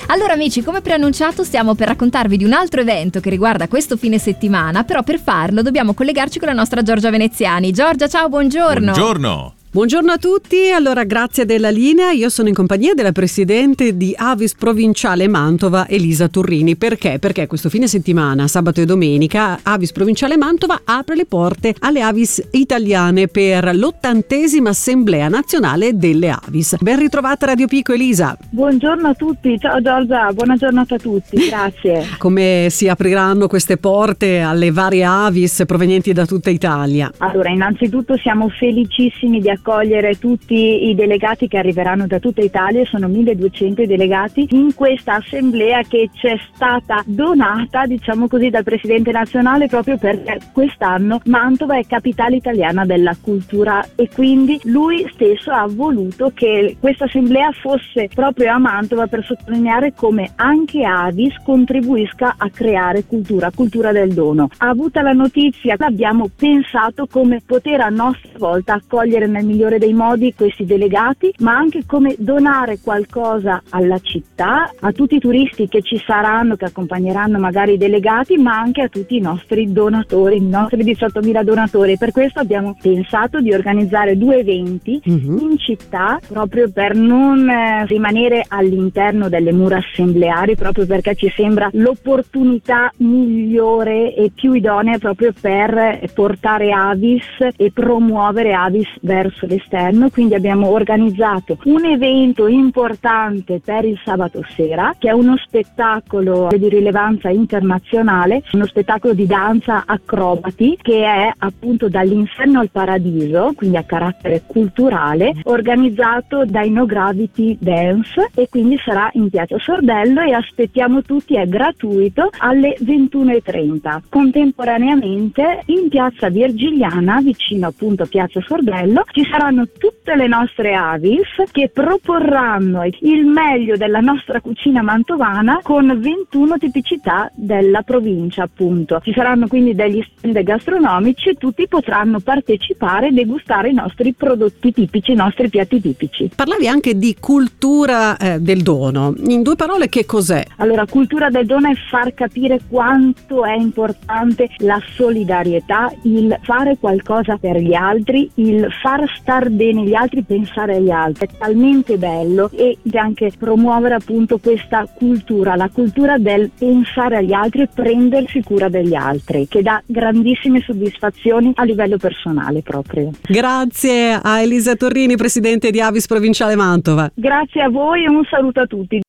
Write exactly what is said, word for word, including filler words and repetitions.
Allora amici, come preannunciato stiamo per raccontarvi di un altro evento che riguarda questo fine settimana, però per farlo dobbiamo collegarci con la nostra Giorgia Veneziani. Giorgia, ciao, buongiorno. Buongiorno. Buongiorno a tutti, allora grazie della linea. Io sono in compagnia della presidente di Avis Provinciale Mantova, Elisa Turrini. Perché? Perché questo fine settimana, sabato e domenica, Avis Provinciale Mantova apre le porte alle Avis italiane per l'ottantesima Assemblea Nazionale delle Avis. Ben ritrovata Radio Pico, Elisa. Buongiorno a tutti, ciao Giorgia, buona giornata a tutti, grazie. Come si apriranno queste porte alle varie Avis provenienti da tutta Italia? Allora, innanzitutto siamo felicissimi di accogliere tutti i delegati che arriveranno da tutta Italia, sono milleduecento i delegati in questa assemblea che ci è stata donata, diciamo così, dal Presidente nazionale proprio perché quest'anno Mantova è capitale italiana della cultura e quindi lui stesso ha voluto che questa assemblea fosse proprio a Mantova per sottolineare come anche Avis contribuisca a creare cultura, cultura del dono. Ha avuta la notizia, abbiamo pensato come poter a nostra volta accogliere nel migliore dei modi questi delegati, ma anche come donare qualcosa alla città, a tutti i turisti che ci saranno, che accompagneranno magari i delegati, ma anche a tutti i nostri donatori, i nostri diciottomila donatori. Per questo abbiamo pensato di organizzare due eventi uh-huh. in città, proprio per non eh, rimanere all'interno delle mura assembleari, proprio perché ci sembra l'opportunità migliore e più idonea proprio per portare Avis e promuovere Avis verso l'esterno. Quindi abbiamo organizzato un evento importante per il sabato sera, che è uno spettacolo di rilevanza internazionale, uno spettacolo di danza acrobati che è appunto dall'inferno al paradiso, quindi a carattere culturale, organizzato dai No Gravity Dance, e quindi sarà in Piazza Sordello e aspettiamo tutti, è gratuito, alle ventuno e trenta. Contemporaneamente in Piazza Virgiliana, vicino appunto a Piazza Sordello, ci saranno tutte le nostre Avis che proporranno il meglio della nostra cucina mantovana con ventuno tipicità della provincia appunto. Ci saranno quindi degli stand gastronomici e tutti potranno partecipare e degustare i nostri prodotti tipici, i nostri piatti tipici. Parlavi anche di cultura eh, del dono. In due parole, che cos'è? Allora, cultura del dono è far capire quanto è importante la solidarietà, il fare qualcosa per gli altri, il far star bene gli altri, pensare agli altri. È talmente bello, e anche promuovere appunto questa cultura, la cultura del pensare agli altri e prendersi cura degli altri, che dà grandissime soddisfazioni a livello personale proprio. Grazie a Elisa Turrini, presidente di Avis Provinciale Mantova. Grazie a voi e un saluto a tutti.